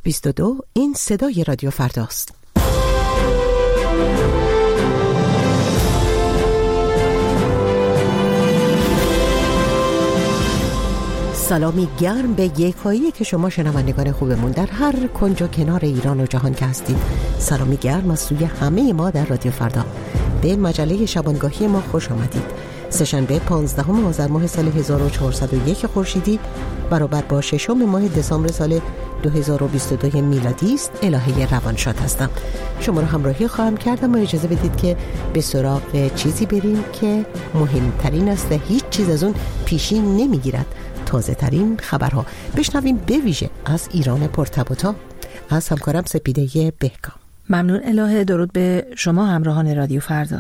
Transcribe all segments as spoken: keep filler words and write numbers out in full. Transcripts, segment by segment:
بیست و دو این صدای رادیو فرداست. سلامی گرم به یکایی که شما شنوندگان خوبمون در هر کنج و کنار ایران و جهان که هستید. سلامی گرم از سوی همه ما در رادیو فردا. به مجله شبانگاهی ما خوش آمدید. سه‌شنبه پانزدهم آذر ماه سال هزار و چهارصد و یک خورشیدی برابر با ششم ماه دسامبر سال دو هزار و بیست و دو میلادی است. الهه روانشاد هستم. شما رو همراهی خواهم کردم و اجازه بدید که به سراغ چیزی بریم که مهمترین است و هیچ چیز از اون پیشین نمیگیرد. تازه ترین خبرها بشنویم، به ویژه از ایران پرتباتا، از همکارم سپیده بهکام. ممنون الهه. درود به شما همراهان رادیو فردا.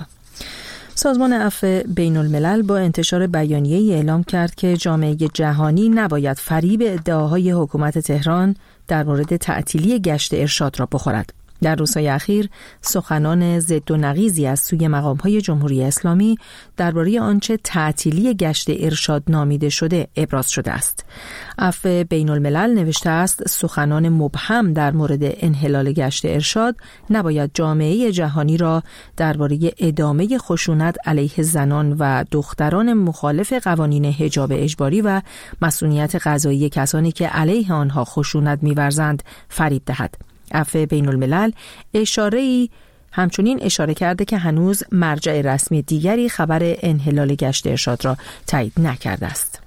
سازمان عفو بین الملل با انتشار بیانیه‌ای اعلام کرد که جامعه جهانی نباید فریب ادعاهای حکومت تهران در مورد تعطیلی گشت ارشاد را بخورد. در روزهای اخیر سخنان ضد و نقیضی از سوی مقام‌های جمهوری اسلامی درباره آنچه تعطیلی گشت ارشاد نامیده شده ابراز شده است. عفو بین الملل نوشته است سخنان مبهم در مورد انحلال گشت ارشاد نباید جامعه جهانی را درباره ادامه خشونت علیه زنان و دختران مخالف قوانین حجاب اجباری و مسئولیت قضایی کسانی که علیه آنها خشونت می‌ورزند فریب دهد. عفو بین الملل اشاره‌ای همچنین اشاره کرده که هنوز مرجع رسمی دیگری خبر انحلال گشت ارشاد را تایید نکرده است.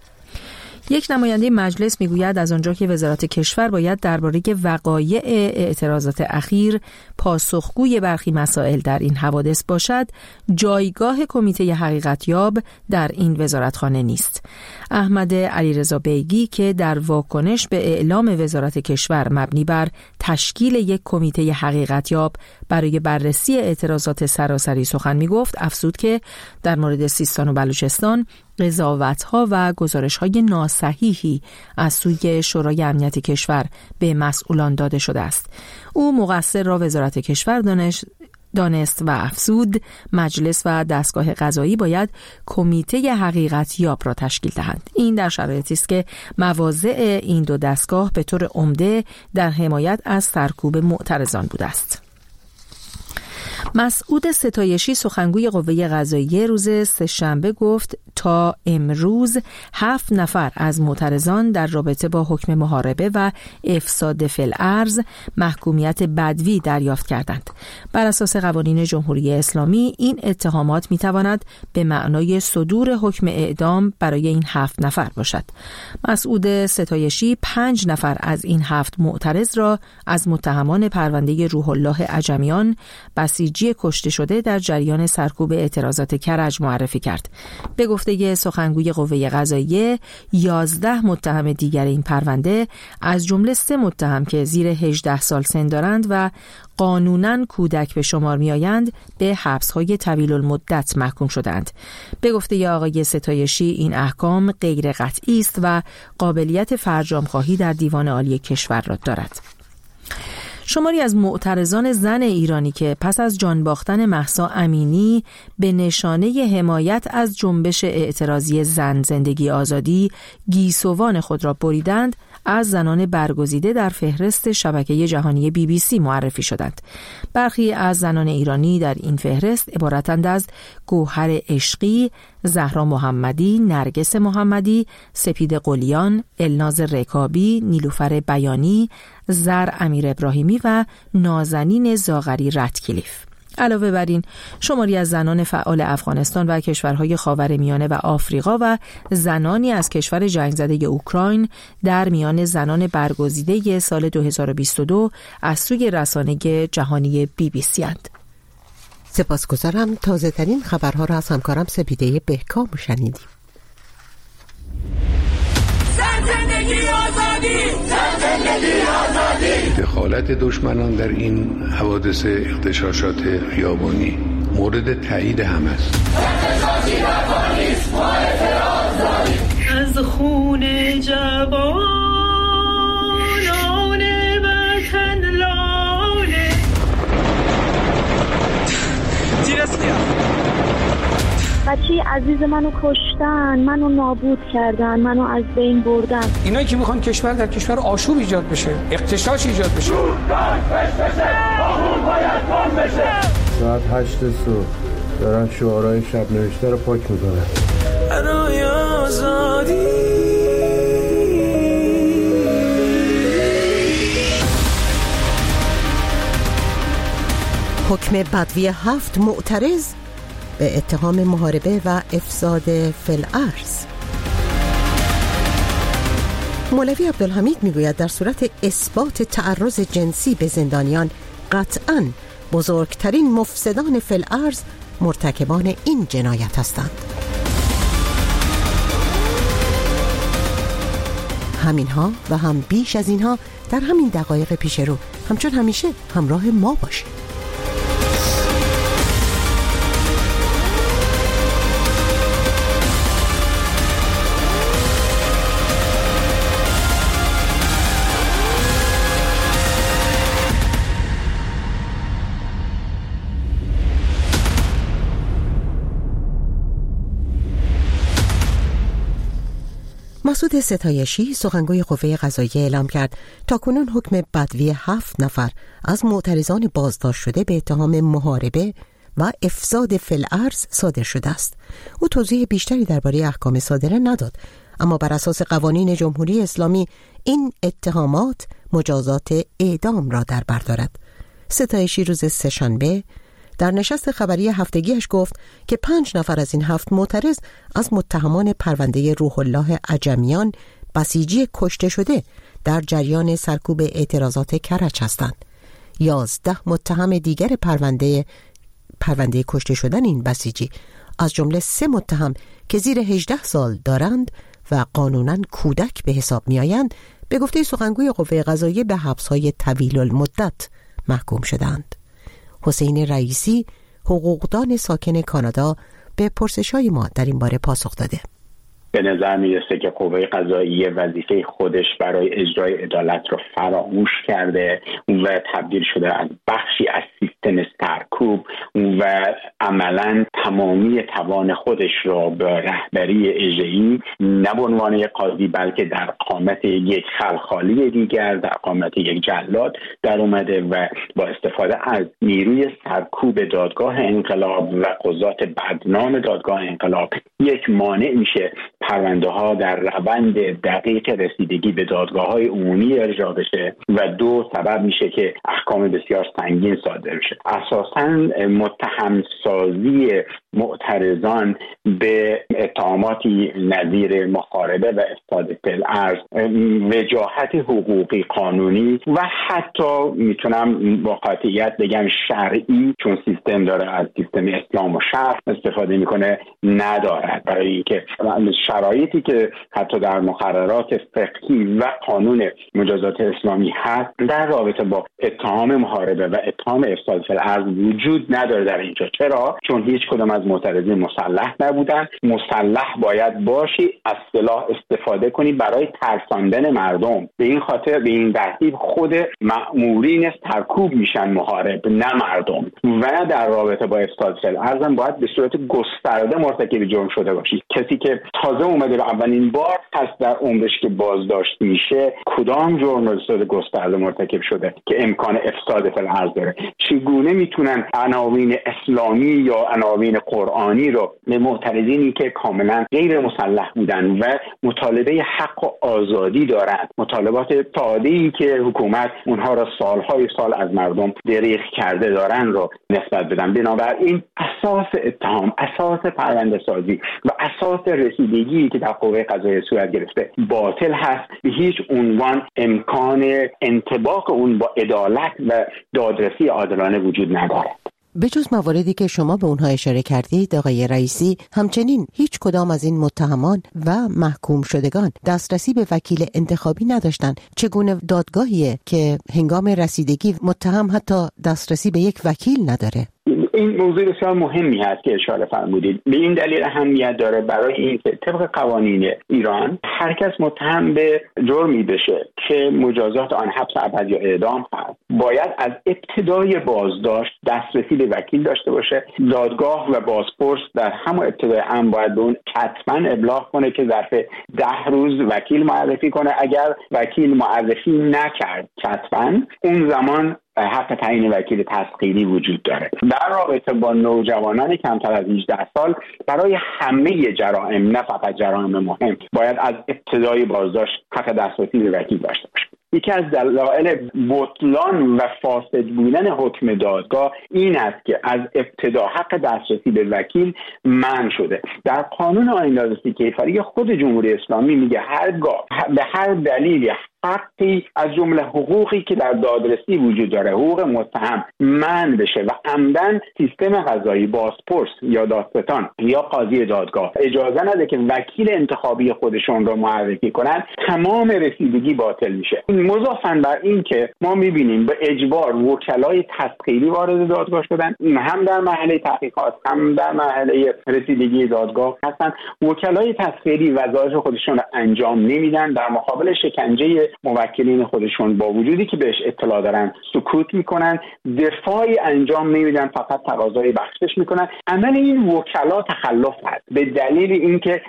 یک نماینده مجلس میگوید از آنجا که وزارت کشور باید درباره وقایع اعتراضات اخیر پاسخگوی برخی مسائل در این حوادث باشد، جایگاه کمیته حقیقتیاب در این وزارتخانه نیست. احمد علیرضا بیگی که در واکنش به اعلام وزارت کشور مبنی بر تشکیل یک کمیته حقیقتیاب برای بررسی اعتراضات سراسری سخن میگفت، افزود که در مورد سیستان و بلوچستان قضاوت‌ها و گزارش‌های ناصحیحی از سوی شورای امنیت کشور به مسئولان داده شده است. او مقصر را وزارت کشور دانش دانست و افزود مجلس و دستگاه قضایی باید کمیته حقیقت یاب را تشکیل دهند. این در شرایطی است که مواضع این دو دستگاه به طور عمده در حمایت از سرکوب معترضان بوده است. مسعود ستایشی سخنگوی قوه قضاییه روز سه‌شنبه گفت تا امروز هفت نفر از معترضان در رابطه با حکم محاربه و افساد فی الارض محکومیت بدوی دریافت کردند. بر اساس قوانین جمهوری اسلامی این اتهامات میتواند به معنای صدور حکم اعدام برای این هفت نفر باشد. مسعود ستایشی پنج نفر از این هفت معترض را از متهمان پرونده روح الله عجمیان بسیجی کشته شده در جریان سرکوب اعتراضات کرج معرفی کرد. به گفته سخنگوی قوه قضاییه یازده متهم دیگر این پرونده از جمله سه متهم که زیر هجده سال سن دارند و قانوناً کودک به شمار می آیند به حبس‌های طویل المدت محکوم شدند. به گفته آقای ستایشی این احکام غیر قطعی است و قابلیت فرجام‌خواهی در دیوان عالی کشور را دارد. شماری از معترضان زن ایرانی که پس از جان باختن مهسا امینی به نشانه حمایت از جنبش اعتراضی زن زندگی آزادی گیسوان خود را بریدند، از زنان برگزیده در فهرست شبکه جهانی بی بی سی معرفی شدند. برخی از زنان ایرانی در این فهرست عبارتند از گوهر عشقی، زهرا محمدی، نرگس محمدی، سپید قلیان، الناز رکابی، نیلوفر بیانی، زر امیر ابراهیمی و نازنین زاغری رتکلیف. علاوه بر این شماری از زنان فعال افغانستان و کشورهای خاورمیانه و آفریقا و زنانی از کشور جنگ زده اوکراین در میان زنان برگزیده سال دو هزار و بیست و دو از سوی رسانه جهانی بی بی سی اند. سپاسگزارم. تازه ترین خبرها را از همکارم سپیده بهکام شنیدیم. زندگی آزادی، زندگی آزادی. دخالت دشمنان در این حوادث اغتشاشات خیابانی مورد تایید همه است. از خون جوانان وطن لاله. تیر است. بچه عزیز منو کشتن، منو نابود کردن، منو از بین بردن. اینایی که میخوان کشور در کشور آشوب ایجاد بشه، اغتشاش ایجاد بشه. ساعت هشت صبح دارن شعارهای شب نوشته رو پاک میکنن. برای آزادی. حکم بدوی هفت معترض به اتهام محاربه و افساد فی‌الارض. مولوی عبدالحمید میگوید در صورت اثبات تعرض جنسی به زندانیان قطعاً بزرگترین مفسدان فی‌الارض مرتکبان این جنایت هستند. همینها و هم بیش از اینها در همین دقایق پیش رو، همچون همیشه همراه ما باشید. مسعود ستایشی سخنگوی قوه قضاییه اعلام کرد تاکنون حکم بدوی هفت نفر از معترضان بازداشت شده به اتهام محاربه و افساد فی‌الارض صادر شده است. او توضیح بیشتری درباره احکام صادره نداد، اما بر اساس قوانین جمهوری اسلامی این اتهامات مجازات اعدام را در بر دارد. ستایشی روز سه‌شنبه در نشست خبری هفتگیش گفت که پنج نفر از این هفت معترض از متهمان پرونده روح الله عجمیان بسیجی کشته شده در جریان سرکوب اعتراضات کرج هستند. یازده متهم دیگر پرونده پرونده کشته شدن این بسیجی، از جمله سه متهم که زیر هجده سال دارند و قانوناً کودک به حساب می آیند، به گفته سخنگوی قوه قضاییه به حبس‌های طویل المدت محکوم شدند. حسین رئیسی، حقوقدان ساکن کانادا، به پرسش‌های ما در این باره پاسخ داده. به نظر میرسه که قوه قضاییه وظیفه خودش برای اجرای عدالت رو فراموش کرده و تبدیل شده از بخشی از سیستم سرکوب و عملاً تمامی توان خودش رو به رهبری اجرایی نه به عنوان یک قاضی بلکه در قامت یک خلخالی دیگر، در قامت یک جلاد در اومده و با استفاده از نیروی سرکوب دادگاه انقلاب و قضات بدنام دادگاه انقلاب یک مانع میشه پرونده ها در روند دقیق رسیدگی به دادگاه های عمومی ارجاع بشه و دو سبب میشه که احکام بسیار سنگین صادر بشه. اساساً متهم سازی معترضان به اتهاماتی نظیر محاربه و افساد فی‌الارض، وجاهت حقوقی قانونی و حتی میتونم با قاطعیت بگم شرعی، چون سیستم داره از سیستم اسلام و شرع استفاده میکنه، ندارد. برای اینکه شرایطی که حتی در مقررات فقهی و قانون مجازات اسلامی هست در رابطه با اتهام محاربه و اتهام افساد فی‌الارض وجود نداره در اینجا. چرا؟ چون هیچ کدام از معترضین مسلح نبودن. مسلح باید باشی، از سلاح استفاده کنی برای ترساندن مردم. به این خاطر به این ترتیب خود مأمورین سرکوب میشن محارب، نه مردم. و در رابطه با افساد فی‌الارض هم باید به صورت گسترده مرتکب جرم شده باشی. کسی که تازه اومده به اولین بار هست در عمرش که بازداشت میشه، کدام جرم به صورت گسترده مرتکب شده که امکان افساد فی‌الارض داره؟ چگونه میتونن عناوین اسلامی یا عناوین قرآنی رو به معترضینی که کاملا غیر مسلح بودن و مطالبه حق و آزادی دارند، مطالبات ساده‌ای که حکومت اونها را سالهای سال از مردم دریغ کرده دارن رو نسبت بدن؟ بنابراین اساس اتهام، اساس پرونده سازی و اساس رسیدگی که در قوه قضاییه صورت گرفته باطل هست. به هیچ عنوان امکان انطباق اون با عدالت و دادرسی عادلانه وجود ندارد. به جز مواردی که شما به اونها اشاره کردید آقای رئیسی، همچنین هیچ کدام از این متهمان و محکوم شدگان دسترسی به وکیل انتخابی نداشتند. چگونه دادگاهیه که هنگام رسیدگی متهم حتی دسترسی به یک وکیل نداره؟ این موضوع بسیار مهمی هست که اشاره فرمودید. به این دلیل اهمیت داره برای اینکه طبق قوانین ایران هر کس متهم به جرمی بشه که مجازات آن حبس ابد یا اعدام هست، باید از ابتدای بازداشت دسترسی به وکیل داشته باشه. دادگاه و بازپرس در همون ابتدای امر باید به اون حتما ابلاغ کنه که ظرف ده روز وکیل معرفی کنه. اگر وکیل معرفی نکرد حتما اون زمان حق تعیین وکیل تسخیری وجود داره. در رابطه با نوجوانان کمتر از هجده سال برای همه جرائم، نه فقط جرائم مهم، باید از ابتدای بازداشت حق دسترسی به وکیل داشته باشه. یکی از دلایل بطلان و فاسد بودن حکم دادگاه این است که از ابتدا حق دسترسی به وکیل منع شده. در قانون آیین دادرسی کیفری خود جمهوری اسلامی میگه هرگاه به هر دلیلی حقی از جمله حقوقی که در دادرسی وجود داره، حقوق متهم منع بشه و عمدن سیستم قضایی، بازپرس یا دادستان یا قاضی دادگاه اجازه نده که وکیل انتخابی خودشون رو معرفی کنن، تمام رسیدگی باطل میشه. مضافاً بر این که ما میبینیم به اجبار وکلای تسخیری وارد دادگاه شدن، هم در مرحله تحقیقات هم در مرحله رسیدگی دادگاه هستن. وکلای تسخیری وظایف خودشون رو انجام نمیدن، در مقابل شکنجه موکلین خودشون با وجودی که بهش اطلاع دارن سکوت میکنن، دفاعی انجام نمیدن، فقط تقاضای بخشش میکنن. عمل این وکلا تخلف هست به دلیل اینکه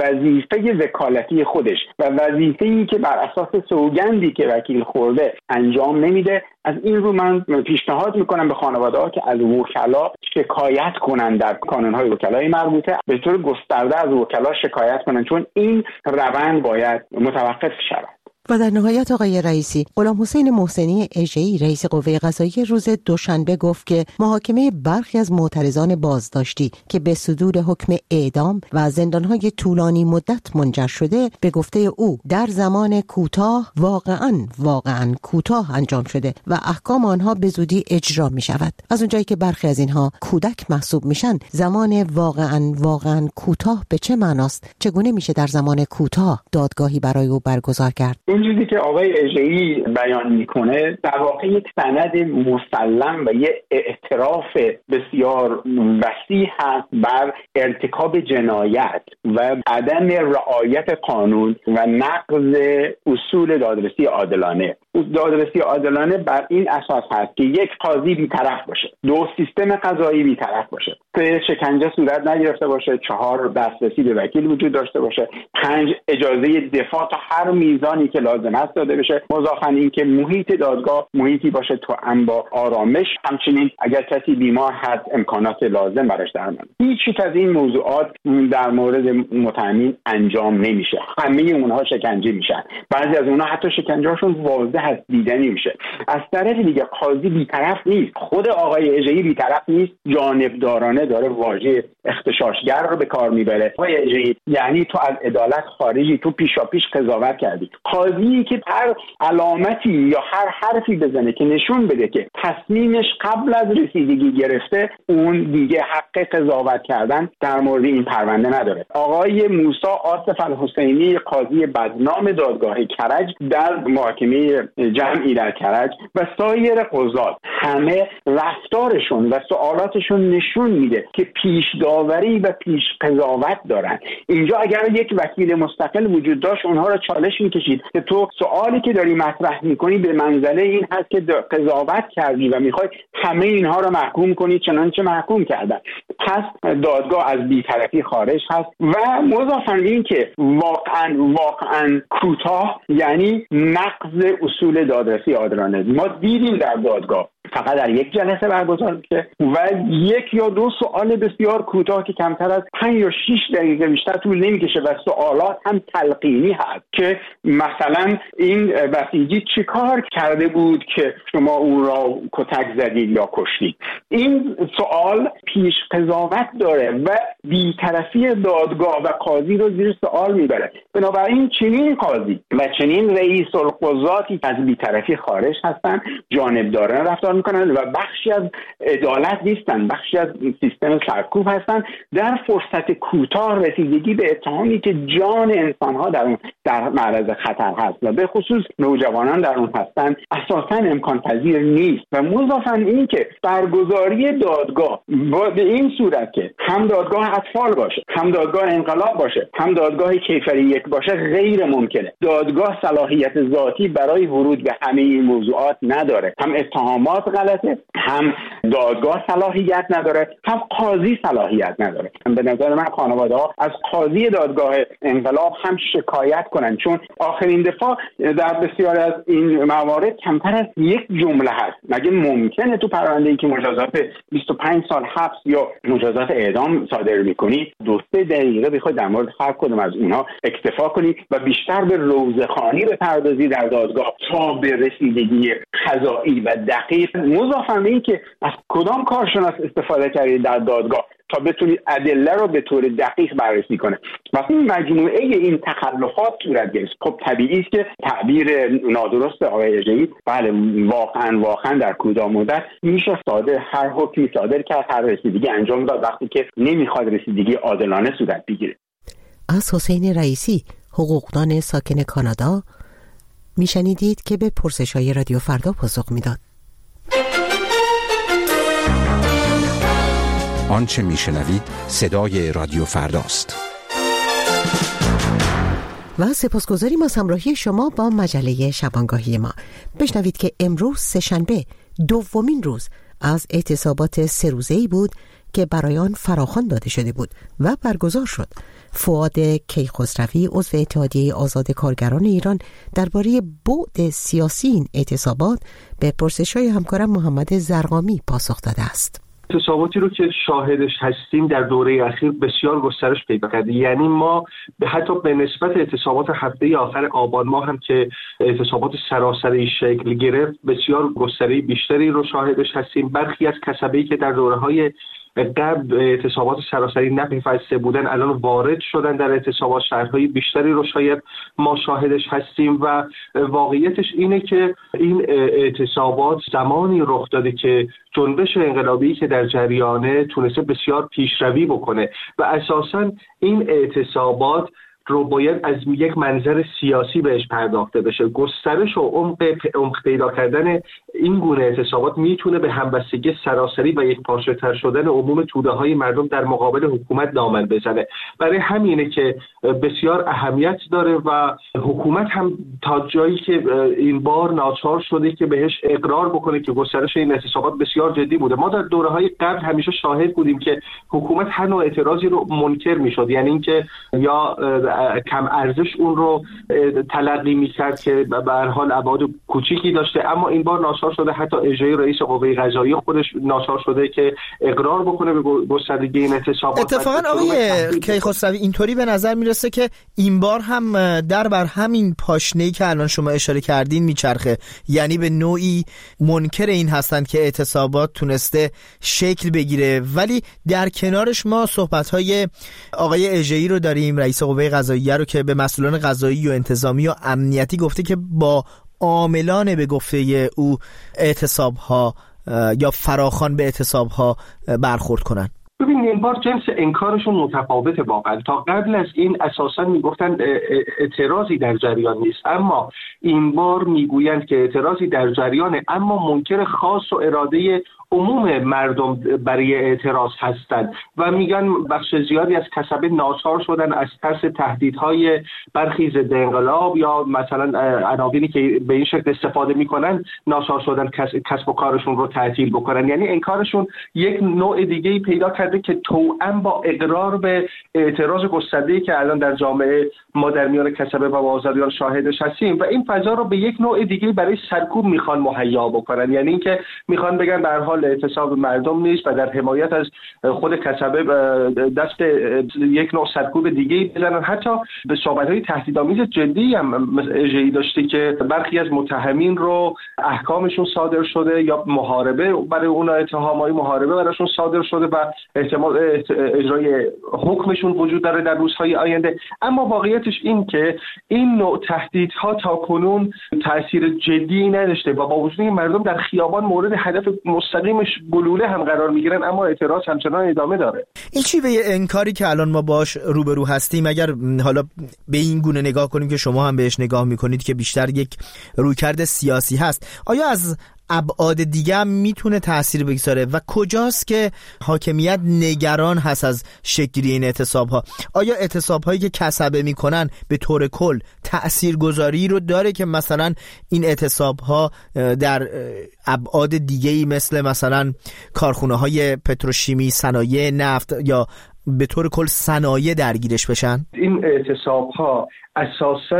وظیفه وکالتی خودش و وظیفه‌ای که بر اساس سوگندی که وکیل خورده انجام نمیده. از این رو من پیشنهاد میکنم به خانواده‌ها که از وکلا شکایت کنن، در کانون‌های وکلای مربوطه به طور گسترده از وکلا شکایت کنن، چون این روند باید متوقف شود. و در نهایت آقای رئیسی، غلام حسین محسنی اژه‌ای رئیس قوه قضاییه روز دوشنبه گفت که محاکمه برخی از معترضان بازداشتی که به صدور حکم اعدام و زندانهای طولانی مدت منجر شده به گفته او در زمان کوتاه واقعاً واقعاً کوتاه انجام شده و احکام آنها به زودی اجرا می شود. از اونجایی که برخی از اینها کودک محسوب میشن، زمان واقعاً واقعاً کوتاه به چه معناست؟ چگونه میشه در زمان کوتاه دادگاهی برای او برگزار کرد؟ این چیزی که آقای اژه‌ای بیان میکنه در واقع یک سند مسلم و یک اعتراف بسیار وسیع هست بر ارتکاب جنایت و عدم رعایت قانون و نقض اصول دادرسی عادلانه. دادرسی عادلانه بر این اساس هست که یک قاضی بی‌طرف باشه، دو سیستم قضایی بی‌طرف باشه، سه شکنجه صورت نگرفته باشه، چهار دسترسی به وکیل وجود داشته باشه، پنج اجازه دفاع تا هر میزانی که لازم است داده بشه. مضافاً این که محیط دادگاه محیطی باشه توأم با آرامش، همچنین اگر کسی بیمار هست امکانات لازم براش درمان. هیچ از این موضوعات در مورد متهمین انجام نمیشه. همه اونها شکنجه میشن، بعضی از اونها حتی شکنجه‌هاشون واضح هست، دیدنی میشه. از طرف دیگه قاضی بی‌طرف نیست، خود آقای اژه‌ای بی‌طرف نیست، جانبدارانه داره واژه اغتشاشگر رو به کار میبره. آقای اژه‌ای یعنی تو از عدالت خارجی، تو پیشاپیش قضاوت کردی. قاضی که هر علامتی یا هر حرفی بزنه که نشون بده که تصمیمش قبل از رسیدگی گرفته، اون دیگه حق قضاوت کردن در مورد این پرونده نداره. آقای موسی آصف الحسینی قاضی بدنام دادگاه کرج در محاکمه جمعی در کرج و سایر قضات، همه رفتارشون و سوالاتشون نشون میده که پیش داوری و پیش قضاوت دارن. اینجا اگر یک وکیل مستقل وجود داشت اونها رو چالش میکشید که تو سوالی که داری مطرح میکنی به منزله این هست که قضاوت کردی و میخوای همه اینها رو محکوم کنی چنانچه محکوم کردن. پس دادگاه از بی‌طرفی خارج هست و مضافاً این که واقعا واقعا کوتاه یعنی نقض اصول دادرسی عادلانه. ما دیدیم در دادگاه فقط در یک جلسه برگزار میشه و یک یا دو سوال بسیار کوتاه که کمتر از پنج یا شش دقیقه بیشتر طول نمیکشه و سوالات هم تلقینی هست که مثلا این بسیجی چی کار کرده بود که شما او را کتک زدید یا کشتید. این سوال پیش قضاوت داره و بی‌طرفی دادگاه و قاضی رو زیر سوال میبره. بنابراین چنین قاضی و چنین رئیس القضاتی از بی‌طرفی خارج هستن، جانبدارانه رفتار میکنن و بخشی از عدالت نیستن، بخشی از سیستم سرکوب هستن. در فرصت کوتاه رسیدگی به اتهامی که جان انسانها در اون در معرض خطر هست و به خصوص نوجوانان در اون هستن اساساً امکان پذیر نیست. و مضافاً این که برگزاری دادگاه به این صورت که هم دادگاه اطفال باشه، هم دادگاه انقلاب باشه، هم دادگاه کیفری یک باشه غیر ممکنه. دادگاه صلاحیت ذاتی برای ورود به همه این موضوعات نداره. هم اتهامات غلطه، هم دادگاه صلاحیت نداره، هم قاضی صلاحیت نداره. به نظر من خانواده ها از قاضی دادگاه انقلاب هم شکایت کنن، چون آخرین دفاع در بسیار از این موارد کمتر از یک جمله هست. مگه ممکنه تو پرونده‌ای که مجازات بیست و پنج سال حبس یا مجازات اعدام صادر می‌کنی دو سه دقیقه بخوای در مورد هر کدوم از اونها اکتفا کنی و بیشتر به روزخوانی بپردازی در دادگاه تا به رسیدگی قضایی و دقیق؟ مضافاً به این که از کدام کارشناس استفاده کردی در دادگاه تا بتونید ادله رو به طور دقیق بررسی کنه. وقتی مجموعه این تخلفات صورت گرفت، خب طبیعی است که تعبیر نادرست آقای اژه‌ای بله واقعا واقعا در کوتاه مدت میشه صادر هر حکمی صادر کرد، هر رسیدگی انجام داد وقتی که نمیخواد رسیدگی عادلانه صورت بگیره. از حسین رئیسی، حقوقدان ساکن کانادا، میشنیدید که به پرسش‌های رادیو فردا پاسخ میداد. آنچه میشنوید صدای رادیو فرداست. و سپاسگزاریم از همراهی شما با مجله شبانگاهی ما. بشنوید که امروز سه‌شنبه دومین روز از اعتصابات سه روزه‌ای بود که برای آن فراخوان داده شده بود و برگزار شد. فؤاد کیخسروی عضو اتحادیه آزاد کارگران ایران درباره بعد سیاسی این اعتصابات به پرسش‌های همکارم محمد زرقامی پاسخ داده است. اعتصاباتی رو که شاهدش هستیم در دوره اخیر بسیار گسترش پیدا کرده. یعنی ما به حتی به نسبت اعتصابات هفته آخر آبان ماه هم که اعتصابات سراسری شکل گرفت بسیار گستره بیشتری رو شاهدش هستیم. برخی از کسبه‌ای که در دوره‌های قبل اعتصابات سراسری نپیوسته بودن الان وارد شدن در اعتصابات، شهرهای بیشتری رو شاید ما شاهدش هستیم و واقعیتش اینه که این اعتصابات زمانی رخ داده که جنبش انقلابی که در جریانه تونسته بسیار پیشروی بکنه و اساساً این اعتصابات رو باید از یک منظر سیاسی بهش پرداخته بشه. گسترش و عمق عمق پیدا کردن این گونه اعتصابات میتونه به همبستگی سراسری و یک پارچه تر شدن عموم توده های مردم در مقابل حکومت دامن بزنه. برای همینه که بسیار اهمیت داره و حکومت هم تا جایی که این بار ناچار شده که بهش اقرار بکنه که گسترش این اعتصابات بسیار جدی بوده. ما در دوره‌های قبل همیشه شاهد بودیم که حکومت هر نوع اعتراضی رو منکر میشد، یعنی اینکه یا کم ارزش اون رو تلقی می‌کرد که به هر حال ابعاد کوچیکی داشته، اما این بار ناچار شده حتی اجرای رئیس قوه قضاییه خودش ناچار شده که اقرار بکنه به گستردگی این اعتصابات. اتفاقا آقای کیخسروی اینطوری به نظر میرسه که این بار هم در بر همین پاشنه‌ای که الان شما اشاره کردین میچرخه، یعنی به نوعی منکر این هستند که اعتصابات تونسته شکل بگیره، ولی در کنارش ما صحبت‌های آقای اژه‌ای رو داریم، رئیس قوه قضاییه رو که به مسئولان قضایی و انتظامی و امنیتی گفته که با عاملان به گفته او اعتصاب‌ها یا فراخوان به اعتصاب‌ها برخورد کنن. ببینید این بار جنس انکارشون متفاوته. واقعا تا قبل از این اساسا میگفتن اعتراضی در جریان نیست، اما این بار میگویند که اعتراضی در جریانه، اما منکر خاص و اراده عموم مردم برای اعتراض هستند و میگن بخش زیادی از کسبه ناچار شدن از ترس تهدیدهای برخی ضد انقلاب یا مثلا عناوینی که به این شکل استفاده میکنن ناچار شدن کسب و کارشون رو تعطیل بکنن. یعنی انکارشون یک نوع دیگه‌ای پیدا کرده که توأم با اقرار به اعتراض گسترده‌ای که الان در جامعه ما در میان کسبه و بازاریان شاهدش هستیم و این فضا رو به یک نوع دیگه برای سرکوب میخوان مهیا بکنن. یعنی اینکه میخوان بگن به هر حال اعتصاب مردم نیست و در حمایت از خود کسبه دست یک نوع سرکوب دیگه بزنن. حتی به صحبت‌های تهدیدآمیز جدی هم اژه‌ای داشته که برخی از متهمین رو احکامشون صادر شده یا محاربه برای اون اتهامای محاربه براشون صادر شده و احتمال اجرای حکمشون وجود داره در روزهای آینده. اما واقعیتش این که این نوع تهدیدها تا کنون تأثیر جدی نداشته و با وجود این مردم در خیابان مورد هدف مستقیمش گلوله هم قرار میگیرن، اما اعتراض همچنان ادامه داره. این چی به انکاری که الان ما باش روبرو هستیم، اگر حالا به این گونه نگاه کنیم که شما هم بهش نگاه میکنید که بیشتر یک رویکرد سیاسی هست، آیا از ابعاد دیگه هم میتونه تأثیر بگذاره و کجاست که حاکمیت نگران هست از شکلی این اعتصاب ها؟ آیا اعتصاب هایی که کسبه میکنن به طور کل تأثیرگذاری رو داره که مثلا این اعتصاب ها در ابعاد دیگه‌ای مثل مثلا کارخونه های پتروشیمی، صنایع نفت یا به طور کل صنایع درگیرش بشن؟ این اعتصاب ها اساساً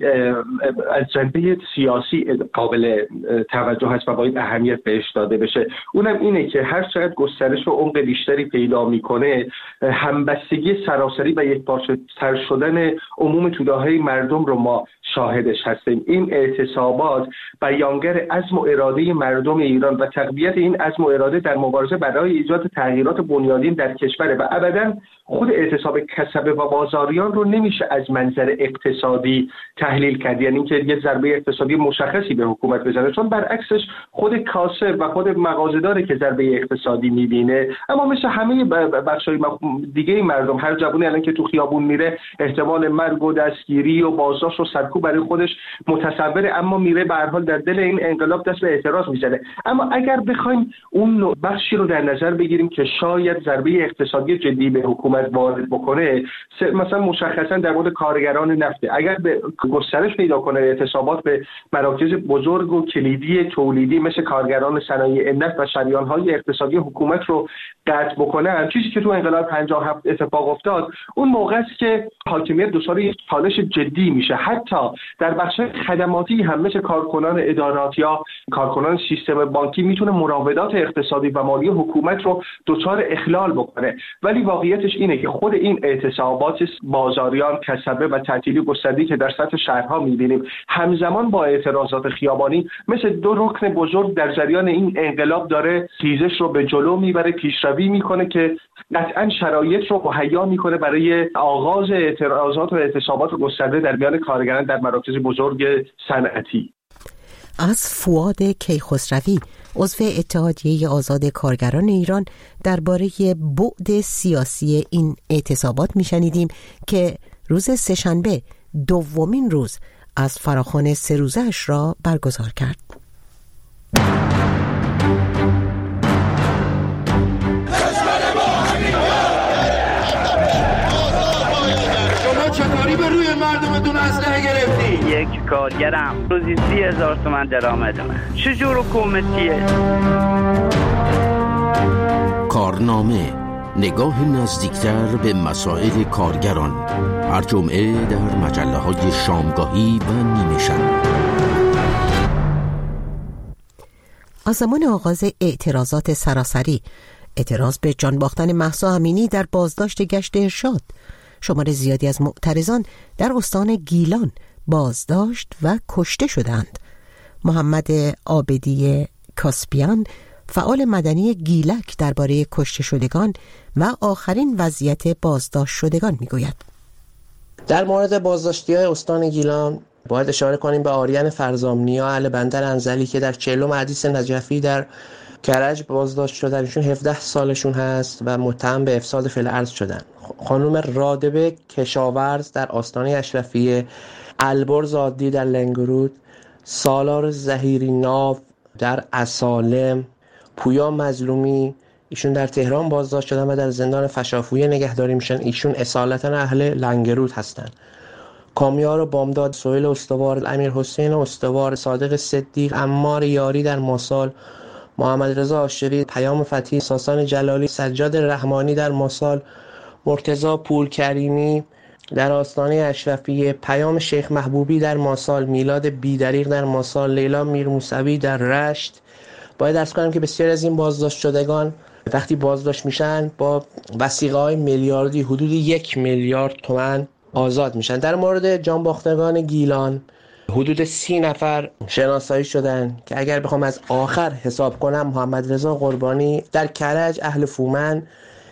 از جنبه سیاسی قابل توجه هست و باید اهمیت بهش داده بشه. اونم اینه که هر چقدر گسترش و عمق بیشتری پیدا میکنه، همبستگی سراسری و یکپارچه تر شدن عموم توده‌های مردم رو ما شاهدش هستیم. این اعتصابات بیانگر عزم و اراده مردم ایران و تقویت این عزم و اراده در مبارزه برای ایجاد تغییرات بنیادین در کشور و ابداً خود اعتصاب کسبه و بازاریان رو نمیشه از منظر اقتصادی تحلیل کرد، یعنی اینکه یه ضربه اقتصادی مشخصی به حکومت بزنه، چون برعکسش خود کاسب و خود مغازه‌داره که ضربه اقتصادی میبینه. اما مثل همه بخشای دیگه مردم، هر جوونی الان که تو خیابون میره احتمال مرگ و دستگیری و بازداشت و سرکوب برای خودش متصوره، اما میره به هر حال در دل این انقلاب دست به اعتراض میزنه. اما اگر بخوایم اون بخشی رو در نظر بگیریم که شاید ضربه اقتصادی جدی به حکومت وارد بکنه، مثلا مشخصا در مورد کارگران نفت، اگر به گسترش پیدا کنه اعتصابات به مراکز بزرگ و کلیدی تولیدی مثل کارگران صنایع نفت و شریان‌های اقتصادی حکومت رو قطع بکنه، چیزی که تو انقلاب پنجاه و هفت اتفاق افتاد، اون موقع است که حاکمیت دچار یک چالش جدی میشه. حتی در بخش خدماتی هم مثل کارکنان ادارات یا کارکنان سیستم بانکی میتونه مراودات اقتصادی و مالی حکومت رو دچار اخلال بکنه. ولی واقعیتش اینه که خود این اعتصابات بازاریان، کسبه و تعطیلی گسترده‌ای که در سطح شهرها می‌بینیم، همزمان با اعتراضات خیابانی مثل دو رکن بزرگ در جریان این انقلاب داره خیزش رو به جلو میبره، پیشروی میکنه که قطعاً شرایط رو مهیا میکنه برای آغاز اعتراضات و اعتصابات گسترده در میان کارگران در مراکز بزرگ صنعتی. از فؤاد کیخسروی، عضو اتحادیه آزاد کارگران ایران، درباره بعد سیاسی این اعتصابات میشنیدیم که روز سه‌شنبه دومین روز از فراخوان سه روزه‌اش را برگزار کرد. شما چطوری به روی مردمتون اسلحه گرفتی؟ یک کارگرم روزی سی هزار تومن درآمدمه. چجور حکومتیه؟ کارنامه، نگاه نزدیکتر به مسائل کارگران، هر جمعه در مجله های شامگاهی و نیمه شب. از زمان آغاز اعتراضات سراسری، اعتراض به جان باختن مهسا امینی در بازداشت گشت ارشاد، شمار زیادی از معترضان در استان گیلان بازداشت و کشته شدند. محمد عابدی کاسپیان، فعال مدنی گیلک، درباره کشته شدگان و آخرین وضعیت بازداشت شدگان میگوید. در مورد بازداشتی‌های استان گیلان باید اشاره کنیم به آریان فرزامنیا، اهل بندر انزلی که در چهلم حدیث نجفی در کرج بازداشت شدن. ایشون هفده سالشون هست و متهم به افساد فعل ارض شدن. خانم رادبه کشاورز در آستانه اشرفیه، البرز عادی در لنگرود، سالار زهیری ناو در اسالم، پویا مظلومی ایشون در تهران بازداشت شدن و در زندان فشافویه نگهداری میشن. ایشون اصالتا اهل لنگرود هستن. کامیار بامداد، سهیل استوار، امیر حسین استوار، صادق صدیق، عمار یاری در ماسال، محمد رضا آشری، پیام فتحی، ساسان جلالی، سجاد رحمانی در ماسال، مرتضی پور کریمی در آستانه اشرفیه، پیام شیخ محبوبی در ماسال، میلاد بیدریق در ماسال، لیلا میرموسوی در رشت. باید عرض کنم که بسیاری از این بازداشت شدگان وقتی بازداشت میشن با وثیقه‌های میلیاردی، حدود یک میلیارد تومان آزاد میشن. در مورد جانباختگان گیلان حدود سی نفر شناسایی شدن که اگر بخوام از آخر حساب کنم، محمد رضا قربانی در کرج اهل فومن،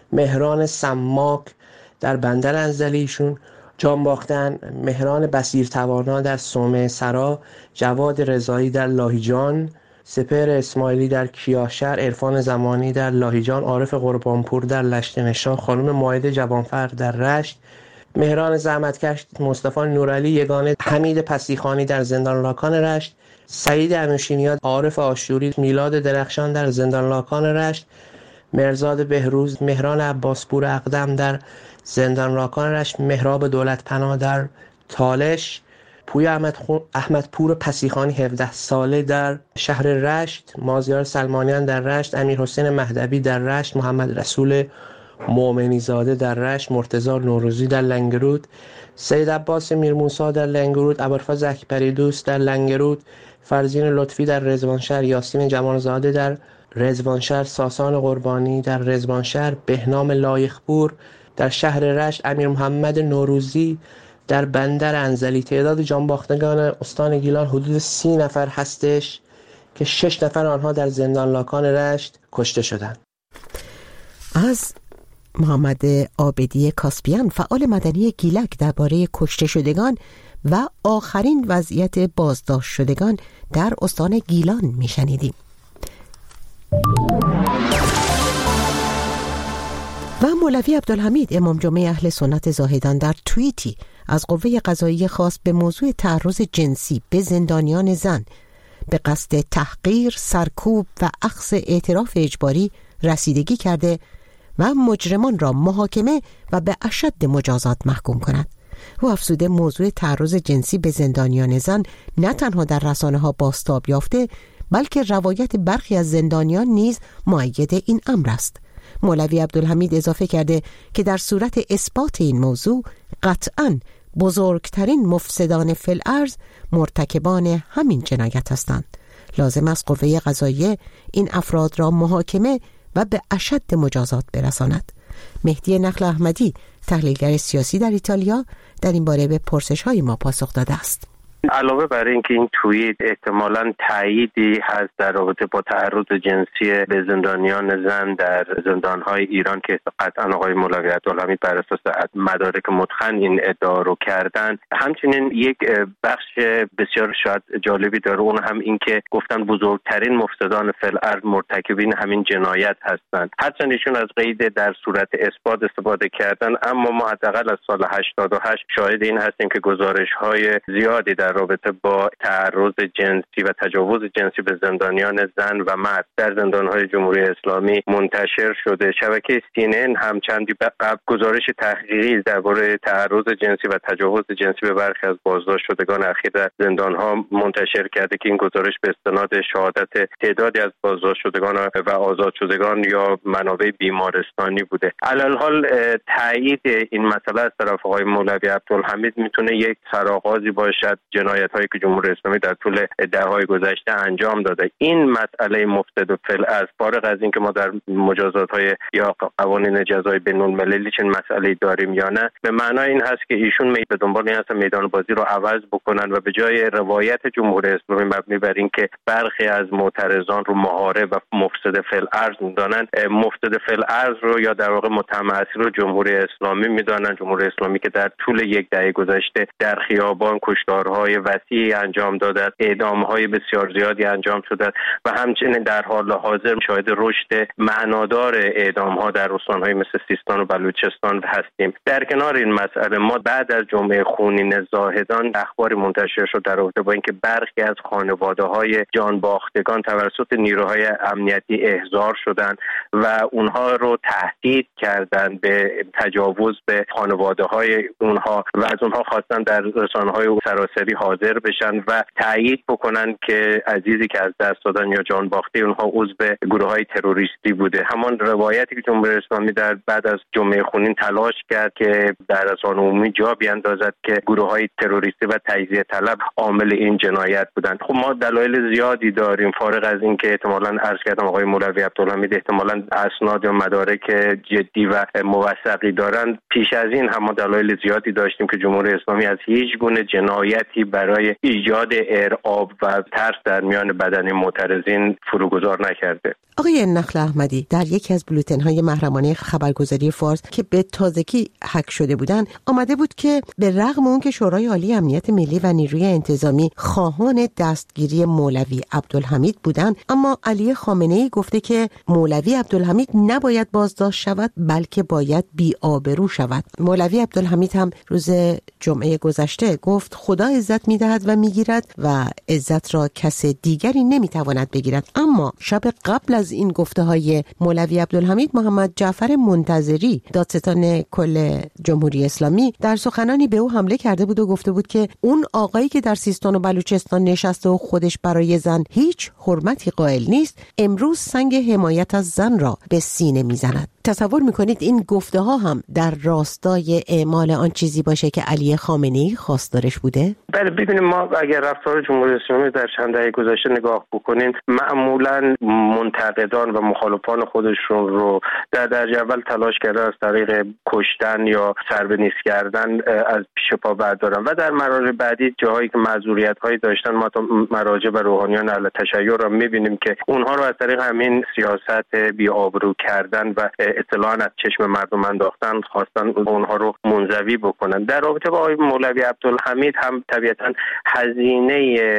مهران سماک در بندر انزلیشون جان باختن، مهران بصیرتوانا در صومعه سرا، جواد رضایی در لاهیجان، سپهر اسماعیلی در کیاشهر، عرفان زمانی در لاهیجان، عارف قربانپور در لشتنشان، خانم مائده جوانفر در رشت، مهران زحمتکش مصطفی نورعلی یگانه، حمید پسیخانی در زندان لاکان رشت، سعید انوشیریان، عارف آشوری، میلاد درخشان در زندان لاکان رشت، مرزاد بهروز، مهران عباسپور اقدم در زندان لاکان رشت، مهراب دولت پناه در تالش، پویا احمد, خو... احمد پور پسیخانی هفده ساله در شهر رشت، مازیار سلمانیان در رشت، امیر حسین مهدوی در رشت، محمد رسول مومنی زاده در رشت، مرتضی نوروزی در لنگرود، سید عباس میرموسی در لنگرود، ابوالفضل اکبری دوست در لنگرود، فرزین لطفی در رضوانشهر، یاسین جمالزاده در رضوانشهر، ساسان قربانی در رضوانشهر، بهنام لایخپور در شهر رشت، امیر محمد نوروزی در بندر انزلی. تعداد جانباختگان استان گیلان حدود سی نفر هستش که شش نفر آنها در زندان لاکان رشت کشته شدند. از محمد عابدی کاسپیان فعال مدنی گیلک درباره کشته شدگان و آخرین وضعیت بازداشت شدگان در استان گیلان میشنیدیم. و مولوی عبدالحمید امام جمعه اهل سنت زاهدان در توییتی از قوه قضاییه خاص به موضوع تعرض جنسی به زندانیان زن به قصد تحقیر، سرکوب و اخذ اعتراف اجباری رسیدگی کرده و مجرمان را محاکمه و به اشد مجازات محکوم کند. او افزوده موضوع تعرض جنسی به زندانیان زن نه تنها در رسانه ها بازتاب یافته بلکه روایت برخی از زندانیان نیز مؤید این امر است. مولوی عبدالحمید اضافه کرده که در صورت اثبات این موضوع قطعاً بزرگترین مفسدان فی الارض مرتکبان همین جنایت هستند. لازم است قوه قضاییه این افراد را محاکمه و به اشد مجازات برساند. مهدی نخل احمدی، تحلیلگر سیاسی در ایتالیا، در این باره به پرسش‌های ما پاسخ داده است. علاوه بر اینکه این توییت احتمالاً تأییدی هست در رابطه با تعرض جنسی به زندانیان زن در زندان‌های ایران که قطعاً آقای مولوی عبدالحمید بر اساس مدارک متقن این ادعا رو کردن، همچنین یک بخش بسیار شاید جالبی داره، اون هم این که گفتن بزرگترین مفسدان فی الارض مرتکبین همین جنایت هستند. هرچند ایشون از قید در صورت اثبات استفاده کردن، اما ما حداقل از سال هشتاد و هشت شاهد این هستیم که گزارش‌های زیادی در رابطه با تعرض جنسی و تجاوز جنسی به زندانیان زن و مرد در زندان‌های جمهوری اسلامی منتشر شده. شبکه سی ان ان هم چندی قبل گزارش تحقیقی درباره تعرض جنسی و تجاوز جنسی به برخی از بازداشت شدگان اخیر در زندان‌ها منتشر کرده که این گزارش به استناد شهادت تعدادی از بازداشت شدگان و آزاد شدگان یا منابع بیمارستانی بوده. علالحال تایید این مسئله از طرف آقای مولوی عبدالحمید میتونه یک سرآغازی باشد جنایت‌هایی که جمهوری اسلامی در طول دهه‌های گذشته انجام داده. این مسئله مفسد و فعل از فارغ از اینکه ما در مجازات‌های یا قوانین جزای بین‌المللی چنین مسئله‌ای داریم یا نه، به معنای این هست که ایشون به دنبال این هستن میدان بازی رو عوض بکنن و به جای روایت جمهوری اسلامی مبنی بر اینکه برخی از معترضان رو محارب و مفسد فعل ارز می‌دانن، مفسد فعل ارز رو یا در واقع متهم اصلی رو جمهوری اسلامی می‌دانن. جمهوری اسلامی که در طول یک دهه گذشته در خیابان کشتارهای وسیعی انجام داده، اعدام‌های بسیار زیادی انجام شده و همچنین در حال حاضر شاهد رشد معنادار اعدام‌ها در استان‌های مثل سیستان و بلوچستان هستیم. در کنار این مسئله ما بعد از جمعه خونین زاهدان اخباری منتشر شد در رابطه با اینکه برخی از خانواده‌های جانباختگان توسط نیروهای امنیتی احضار شدند و اونها رو تهدید کردند به تجاوز به خانواده‌های اونها و از اونها خواستن در رسانه‌های سراسری حاضر بشن و تایید بکنن که عزیزی که از دست دادن یا جان باخته اونها عضو گروه‌های تروریستی بوده. همان روایتی که جمهوری اسلامی در بعد از جمعه خونین تلاش کرد که در رسانه عمومی جا بیاندازد که گروه‌های تروریستی و تجزیه طلب عامل این جنایت بودند. خب ما دلایل زیادی داریم فارغ از این که احتمالاً عرض کردم آقای مولوی عبدالحمید احتمالاً اسناد یا مدارک جدی و موثقی دارند. پیش از این هم دلایل زیادی داشتیم که جمهوری اسلامی از هیچ گونه جنایتی برای ایجاد ارعاب و ترس در میان بدن معترضین فروگذار نکرده. آقای نخل احمدی، در یکی از بولتن‌های محرمانه خبرگزاری فارس که به تازگی هک شده بودند آمده بود که به رغم اون که شورای عالی امنیت ملی و نیروی انتظامی خواهان دستگیری مولوی عبدالحمید بودند، اما علی خامنه‌ای گفته که مولوی عبدالحمید نباید بازداشت شود بلکه باید بی‌آبرو شود. مولوی عبدالحمید هم روز جمعه گذشته گفت خدا عزت می‌دهد و می‌گیرد و عزت را کس دیگری نمی‌تواند بگیرد. اما شب قبل از این گفته‌های مولوی عبدالحمید، محمد جعفر منتظری دادستان کل جمهوری اسلامی در سخنانی به او حمله کرده بود و گفته بود که اون آقایی که در سیستان و بلوچستان نشسته و خودش برای زن هیچ حرمتی قائل نیست، امروز سنگ حمایت از زن را به سینه میزند. تصور میکنید این گفته ها هم در راستای اعمال آن چیزی باشه که علی خامنه‌ای خواستارش بوده؟ بله، ببینیم ما اگر رفتار جمهوری اسلامی در چند دهه گذشته نگاه بکنیم، معمولاً منتقدان و مخالفان خودشون رو در درجه اول تلاش کرده از طریق کشتن یا سر به نیست کردن از پیش پا بردارن و در مراحل بعدی جاهایی که معذوریت‌هایی داشتن، ما تا مراجع به روحانیان اهل تشیع را می‌بینیم که اونها رو از طریق همین سیاست بی‌آبرو کردن و اطلاع از چشم مردم انداختن خواستن اونها رو منزوی بکنن. در رابطه با آقای مولوی عبدالحمید هم طبیعتاً هزینه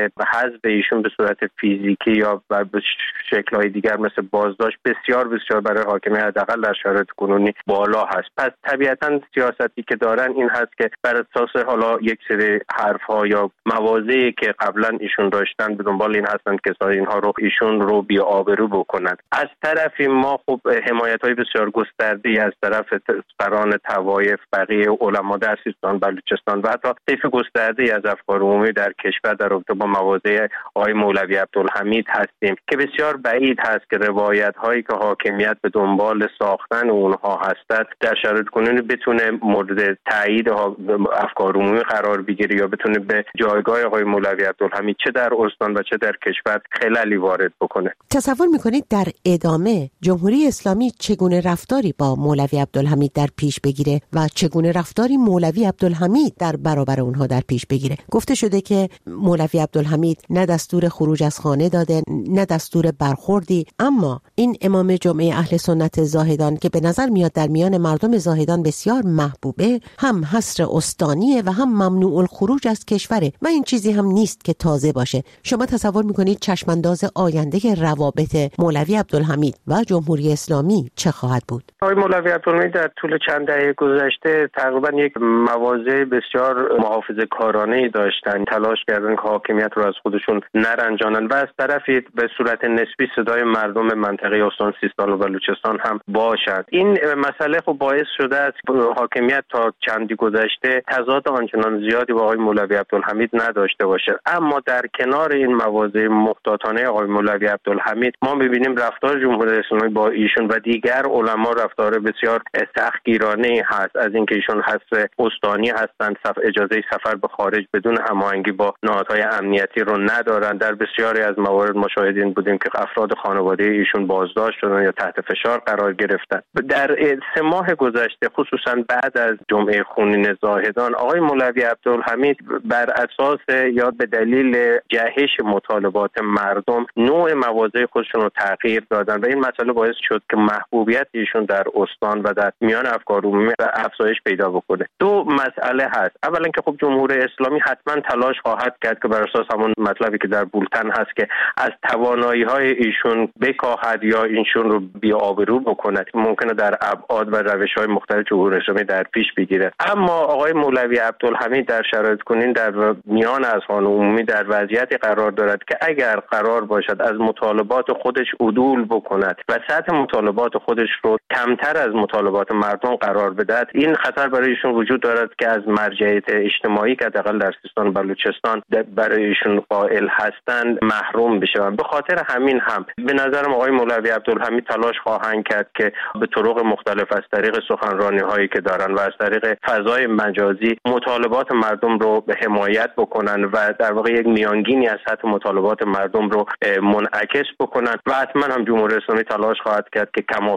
حذف ایشون به صورت فیزیکی یا به شکل‌های دیگر مثل بازداشت بسیار بسیار برای حاکمیت حداقل در شرایط کنونی بالا هست. پس طبیعتاً سیاستی که دارن این هست که بر اساس حالا یک سری حرف‌ها یا مواضعی که قبلا ایشون داشتن به دنبال این هستن که اینها رو ایشون رو بی‌آبرو بکنن. از طرفی ما خب حمایت‌های بسیار گسترده‌ای از طرف سران طوایف، بقیه علما در سیستان بلوچستان و حتی طیف گسترده‌ای از افکار عمومی در کشور در رابطه با مواضع آقای مولوی عبدالحمید هستیم که بسیار بعید هست که روایت‌هایی که حاکمیت به دنبال ساختن اونها هستند در شرایط کنونی بتونه مورد تایید افکار عمومی قرار بگیره یا بتونه به جایگاه آقای مولوی عبدالحمید چه در استان و چه در کشور خللی وارد بکنه. تصور می‌کنید در ادامه جمهوری اسلامی چگونه رفتاری با مولوی عبدالحمید در پیش بگیره و چگونه رفتاری مولوی عبدالحمید در برابر اونها در پیش بگیره؟ گفته شده که مولوی عبدالحمید نه دستور خروج از خانه داده نه دستور برخوردی، اما این امام جمعه اهل سنت زاهدان که به نظر میاد در میان مردم زاهدان بسیار محبوبه، هم حصر استانیه و هم ممنوع الخروج از کشوره و این چیزی هم نیست که تازه باشه. شما تصور میکنید چشمانداز آینده روابط مولوی عبدالحمید و جمهوری اسلامی چه خواهد بود؟ آقای مولوی عبدالحمید در طول چند دهه گذشته تقریبا یک مواضع بسیار محافظه‌کارانه‌ای داشتن، تلاش کردن که حاکمیت رو از خودشون نرنجانن و از طرفی به صورت نسبی صدای مردم منطقه استان سیستان و بلوچستان هم باشد. این مسئله خب باعث شده است حاکمیت تا چندی گذشته تضاد آنچنان زیادی با آقای مولوی عبدالحمید نداشته باشه. اما در کنار این مواضع محتاطانه آقای مولوی عبدالحمید ما می‌بینیم رفتار جمهوری اسلامی با ایشون و دیگر علما رفتار بسیار سختگیرانه هست، از اینکه ایشون حذف استانی هستند، اجازه سفر به خارج بدون هماهنگی با نهادهای امنیتی رو ندارن. در بسیاری از موارد مشاهدین بودیم که افراد خانواده ایشون بازداشت شدن یا تحت فشار قرار گرفتن. در سه ماه گذشته خصوصا بعد از جمعه خونین زاهدان آقای مولوی عبدالحمید بر اساس یا به دلیل جهش مطالبات مردم نوع مواضع خودشون رو تغییر دادن و این مسئله باعث شد که محبوبیت ایشون در استان و در میان افکار عمومی افزایش پیدا بکنه. دو مسئله هست. اولا که خب جمهوری اسلامی حتما تلاش خواهد کرد که بر اساس همون مطلبی که در بولتن هست که از توانایی‌های ایشون بکاهد یا ایشون رو بی‌آبرو بکنه، ممکنه در ابعاد و روش‌های مختلف جمهوری اسلامی در پیش بگیره. اما آقای مولوی عبدالحمید در شرایط کنین در میان اذهان عمومی در وضعیتی قرار دارد که اگر قرار باشد از مطالبات خودش عدول بکند و سطح مطالبات خودش رو کمتر از مطالبات مردم قرار بدهد، این خطر برای ایشون وجود دارد که از مرجعیت اجتماعی که حداقل در سیستان و بلوچستان برای ایشون قائل هستند محروم بشوند. به خاطر همین هم به نظرم آقای مولوی عبدالحمید تلاش خواهند کرد که به طرق مختلف از طریق سخنرانی هایی که دارن و از طریق فضای مجازی مطالبات مردم رو به حمایت بکنن و در واقع یک میانگینی از سطح مطالبات مردم رو منعکس بکنن و حتما هم جمهوری اسلامی تلاش خواهد کرد که کمافسا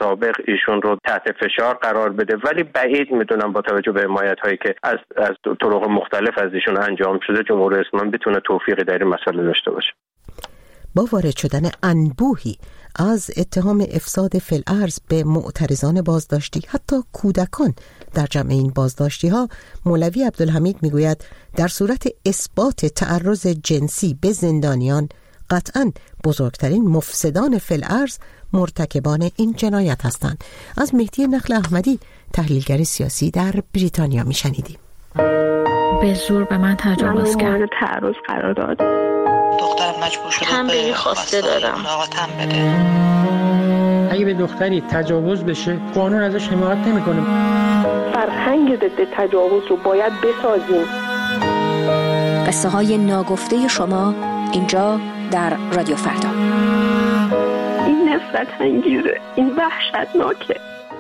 سابق ایشون رو تحت فشار قرار بده، ولی بعید میدونم با توجه به حمایت هایی که از از طرق مختلف از ایشون انجام شده جمهوری اسلامی بتونه توفیقی در این مسئله داشته باشه. با وارد شدن انبوهی از اتهام افساد فی‌الارض به معترضان بازداشتی، حتی کودکان در جمع این بازداشتی ها، مولوی عبدالحمید میگوید در صورت اثبات تعرض جنسی به زندانیان قطعاً بزرگترین مفسدان فی‌الارض مرتکبان این جنایت هستند. از مهدی نخل احمدی، تحلیلگر سیاسی در بریتانیا میشنیدیم. به زور به من تجاوز کرد. مورد تعرض قرار داد. دخترم مجبور شده تنبیهی خواسته دادم. ملاقاتم بده. اگه به دختری تجاوز بشه قانون ازش حمایت نمیکنه. فرهنگ ضد تجاوز رو باید بسازیم. قصه های ناگفته شما اینجا در رادیو فردا. این نفرت انگیزه، این وحشتناکه.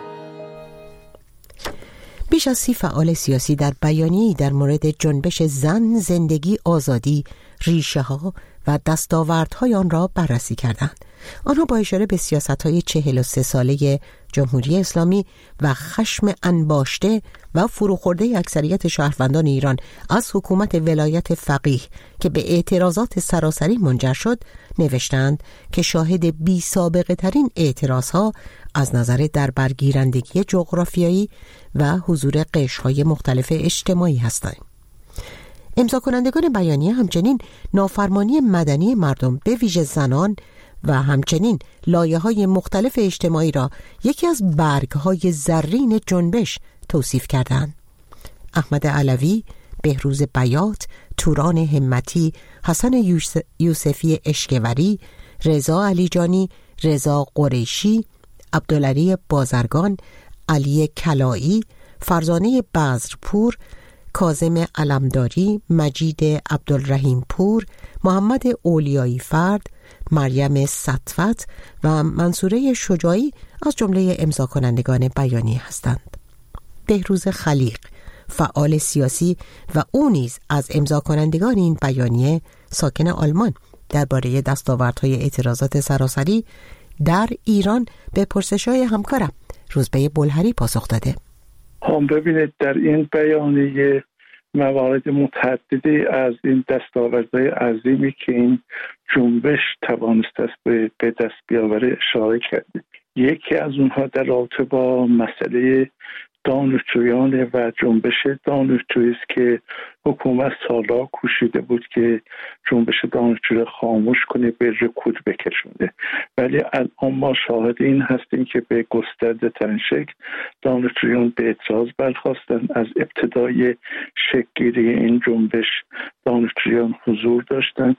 بیش از سی فعال سیاسی در بیانیه‌ای در مورد جنبش زن، زندگی، آزادی، ریشه ها و دستاوردهای آن را بررسی کردند. آنها با اشاره به سیاست‌های چهل و سه ساله جمهوری اسلامی و خشم انباشته و فروخورده اکثریت شهروندان ایران از حکومت ولایت فقیه که به اعتراضات سراسری منجر شد، نوشتند که شاهد بی سابقه ترین اعتراضها از نظر در برگیرندگی جغرافیایی و حضور قشرهای مختلف اجتماعی هستند. امضا کنندگان بیانیه همچنین نافرمانی مدنی مردم به ویژه زنان و همچنین لایه‌های مختلف اجتماعی را یکی از برگ‌های زرین جنبش توصیف کردند. احمد علوی، بهروز بیات، توران همتی، حسن یوسفی اشکوری، رضا علیجانی، رضا قریشی، عبدالعلی بازرگان، علی کلایی، فرزانه بزرپور، کاظم علمداری، مجید عبدالرحیم پور، محمد اولیایی فرد، مریم سطفت و منصوره شجاعی از جمله امضا کنندگان بیانیه هستند. بهروز خلیق، فعال سیاسی و او نیز از امضا کنندگان این بیانیه، ساکن آلمان، درباره دستاوردهای اعتراضات سراسری در ایران به پرسش‌های همکارم روزبه بلهری پاسخ داده. هم ببینید در این بیانیه موارد متعددی از این دستاوردهای عظیمی که این جنبش توانسته است به دست بیاوره اشاره کرده. یکی از اونها در رابطه با مسئله دانشجویان و جنبش دانشجویی است که حکومت سالها کوشیده بود که جنبش دانشجو خاموش کنه، به رکود بکشونه، ولی الان ما شاهد این هستیم که به گسترده ترین شکل دانشجویان به اعتراض برخاستن. از ابتدای شکل‌گیری این جنبش دانشجویان حضور داشتن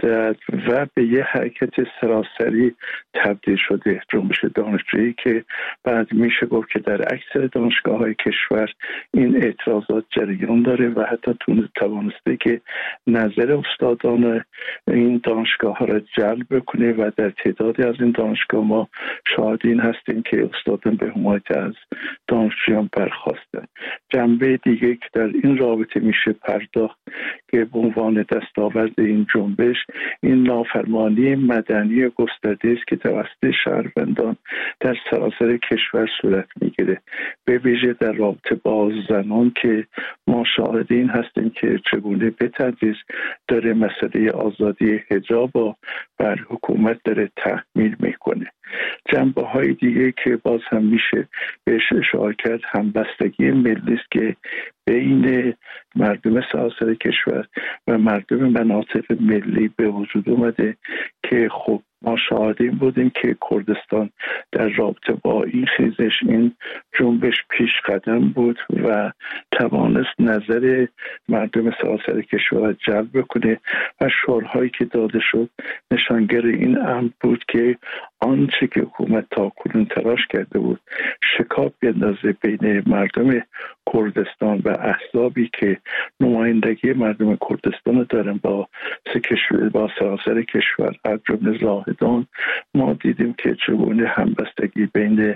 و به یه حرکت سراسری تبدیل شده جنبش دانشجویی که بعد میشه گفت که در اکثر دانشگاه‌های کشور این اعتراضات جریان داره و حتی توانسته که نظر استادان این دانشگاه ها را جلب بکنه و در تعدادی از این دانشگاه ما شاهد این هستیم که استادان به حمایت از دانشجویان برخواستن. جنبه دیگه که در این رابطه میشه پرداخت که به عنوان دستاورد این جنبش این نافرمانی مدنی گسترده است که توسط شهروندان در سراسر کشور صورت میگیره، به ویژه در رابطه با زنان که ما شاهد این هستیم که چگونه به تدریج داره مسئله آزادی حجاب بر حکومت داره تحمیل میکنه. جنبه های دیگه که باز هم میشه بهش اشاره کرد همبستگی ملی است که بین مردم سراسر کشور و مردم مناطق ملی به وجود اومده که خب ما شاهدیم بودیم که کردستان در رابطه با این خیزش این جنبش پیش قدم بود و توانست نظر مردم سراسر کشور جلب کنه و شعارهایی که داده شد نشانگر این امر بود که آنچه که حکومت تا کنون تلاش کرده بود شکاف بیندازه بین مردم کردستان و احزابی که نمایندگی مردم کردستان دارن با سه کشور با سراسر کشور از جمله زاهدان، ما دیدیم که چگونه همبستگی بین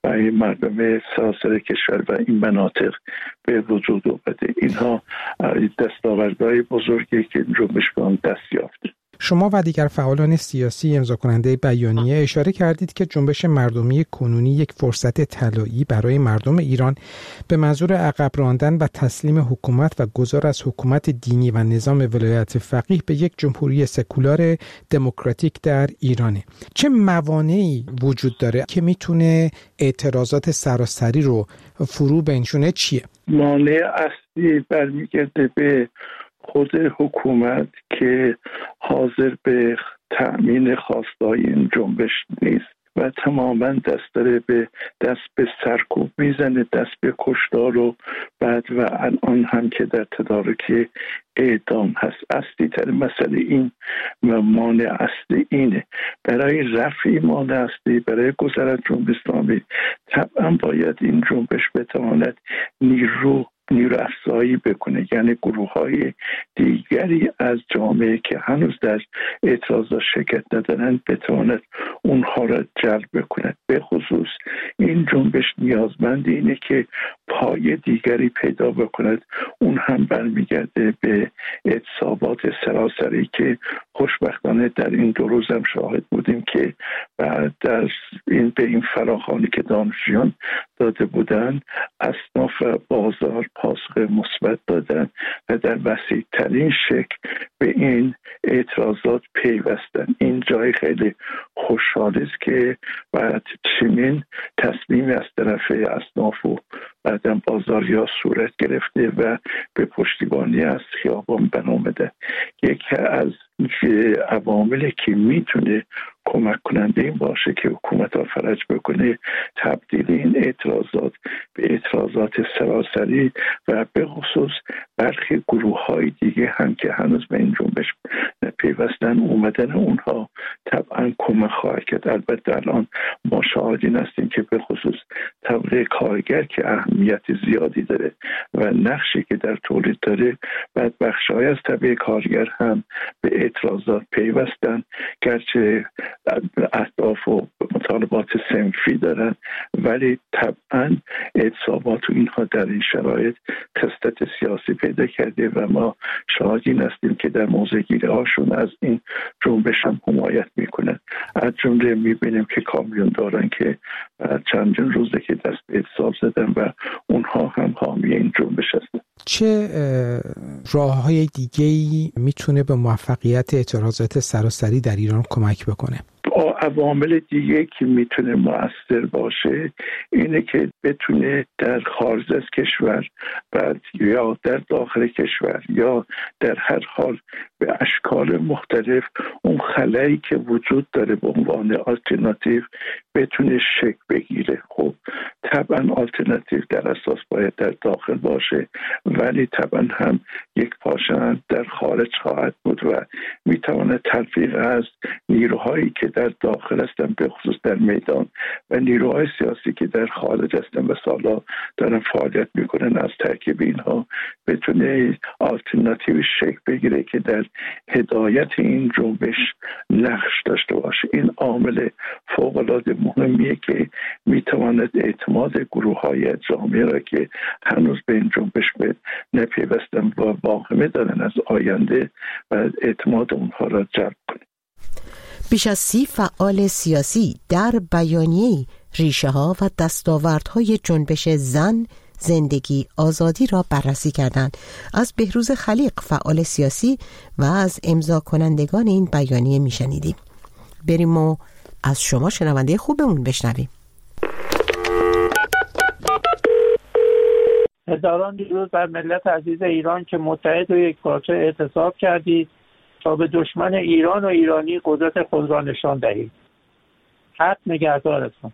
مردم سراسر کشور و این مناطق به وجود اومده. اینها دستاوردهای بزرگی که این جنبش به آن دست یافته. شما و دیگر فعالان سیاسی امضا کننده بیانیه اشاره کردید که جنبش مردمی کنونی یک فرصت طلایی برای مردم ایران به منظور عقب راندن و تسلیم حکومت و گذار از حکومت دینی و نظام ولایت فقیه به یک جمهوری سکولار دموکراتیک در ایرانه. چه موانعی وجود داره که میتونه اعتراضات سراسری رو فرو بنشونه؟ چیه؟ مانع اصلی برمیگرده به خود حکومت که حاضر به تأمین خواستای این جنبش نیست و تماما دست داره به دست به سرکوب میزنه، دست به کشتار و بعد و الان هم که در تدارک اعدام هست. اصلی تر مسئله این و مانع اصلی اینه. برای رفع مانع اصلی، برای گذر از جنبش اسلامی طبعا باید این جنبش بتواند نیرو نیرو افزایی بکنه، یعنی گروه های دیگری از جامعه که هنوز در اعتراضات شرکت ندارند بتواند اونها را جلب بکند. به خصوص این جنبش نیازمند اینه که پای دیگری پیدا بکند. اون هم برمیگرده به اعتصابات سراسری که خوشبختانه در این دو روز هم شاهد بودیم که بعد در این به این فراخوانی که دانشجویان داده بودن، اصناف بازار پاسخ مثبت دادن و در وسیع ترین شکل به این اعتراضات پیوستن. این جای خیلی خوشحال است که بعد چنین تصمیمی از طرف اصناف و بعدم بازاریا صورت گرفته و به پشتیبانی از خیابان برآمده. یکی از عواملی که میتونه کمک کننده این باشه که حکومت ها فرج بکنه تبدیل این اعتراضات به اعتراضات سراسری و به خصوص برخی گروه های دیگه هم که هنوز به این جنبش پیوستن اومدن اونها طبعا کمک خواهد کرد. البته الان ما شاهدین هستیم که به خصوص طبقه کارگر که اهمیت زیادی داره و نقشی که در تولید داره، بعد بخش‌های از طبقه کارگر هم به اعتراضات پیوستن، گرچه اهداف و مطالبات صنفی دارن ولی طبعا اعتصابات و اینها در این شرایط خصلت سیاسی پیدا کرده و ما شاهدین هستیم که در موضع‌گیری هاشون از این جنبش هم حمایت میکنن. از جمله میبینیم که کامیون دارن که چند روزه که دست به اعتصاب زدن و اونها هم حامی این جنبش هستن. چه راه‌های دیگه‌ای میتونه به موفقیت اعتراضات سراسری در ایران کمک بکنه؟ عوامل دیگه که میتونه مؤثر باشه اینه که بتونه در خارج از کشور بعد یا در داخل کشور یا در هر حال به اشکال مختلف اون خلایی که وجود داره به عنوان آلترناتیو بتونه شکل بگیره. خب طبعا آلترناتیو در اساس باید در داخل باشه ولی طبعا هم یک پاشن در خارج خواهد بود و میتونه تلفیق از نیروهایی که در داخل هستن به خصوص در میدان و نیروهای سیاسی که در خارج هستن و سالا دارن فعالیت میکنن، از ترکیب اینها بتونه آلترناتیو شکل بگیره که در هدایت این جنبش نقش داشته باشه. این عامل فوق‌العاده مهمیه که میتواند اعتماد گروه‌های جامعه را که هنوز به این جنبش به نپیوستن و واهمه دارن از آینده و اعتماد اونها را جلب کنه. بیش از سی فعال سیاسی در بیانیه ریشه ها و دستاوردهای جنبش زن، زندگی، آزادی را بررسی کردند. از بهروز خلیق فعال سیاسی و از امضا کنندگان این بیانیه میشنیدیم. بریم و از شما شنونده خوبمون بشنویم. هزاران درود بر ملت عزیز ایران که متحد و یک پارچه اعتصاب کردید تا به دشمن ایران و ایرانی قدرت خود را نشان دهید. حق نگهدارتون.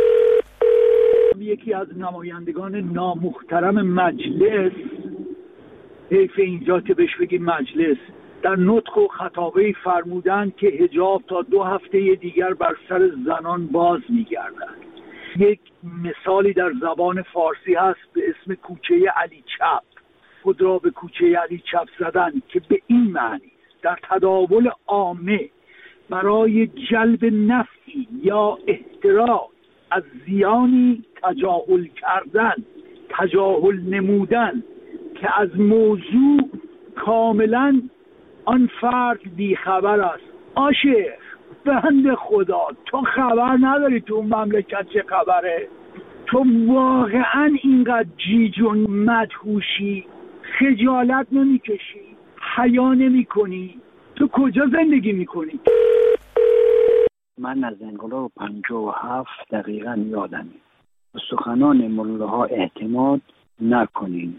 یکی از نمایندگان نامحترم مجلس، حیف اینجا که بهش بگیم مجلس، در نطق و خطابه فرمودند که حجاب تا دو هفته دیگر بر سر زنان باز می‌گردد. یک مثالی در زبان فارسی هست به اسم کوچه علی چپ. خود را به کوچه علی چپ زدن که به این معنی در تداول عامه برای جلب نفعی یا احتراز از زیانی تجاهل کردن، تجاهل نمودن که از موضوع کاملا آن فرد بیخبر است. آشیخ بند خدا تو خبر نداری تو اون مملکت چه خبره؟ تو واقعا اینقدر جیجون مدهوشی، خجالت نمیکشی، حیا نمیکنی؟ تو کجا زندگی میکنی؟ من از انقلاب پنجاه و هفت دقیقا یادمه. سخنان ملاها اعتماد نکنین.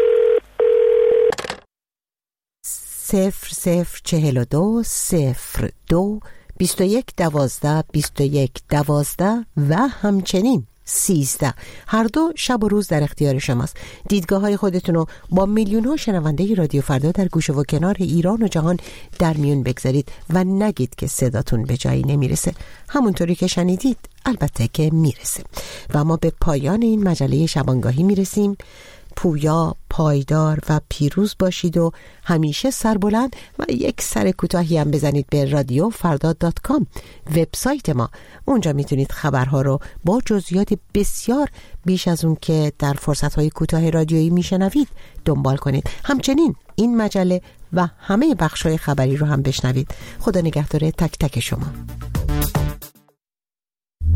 صفر صفر چهل و دو صفر دو بیست و یک دوازده بیست و یک دوازده و همچنین سیزده. هر دو شب و روز در اختیار شماست. دیدگاه های خودتون رو با میلیون ها شنونده رادیو فردا در گوشه و کنار ایران و جهان در میون بگذارید و نگید که صداتون به جایی نمیرسه. همونطوری که شنیدید البته که میرسه. و ما به پایان این مجله شبانگاهی میرسیم. پویا، پایدار و پیروز باشید و همیشه سربلند و یک سر کوتاهی هم بزنید به رادیو فردا دات کام، وبسایت ما. اونجا میتونید خبرها رو با جزئیات بسیار بیش از اون که در فرصت‌های کوتاه رادیویی میشنوید دنبال کنید. همچنین این مجله و همه بخش‌های خبری رو هم بشنوید. خدا نگهدار تک تک شما.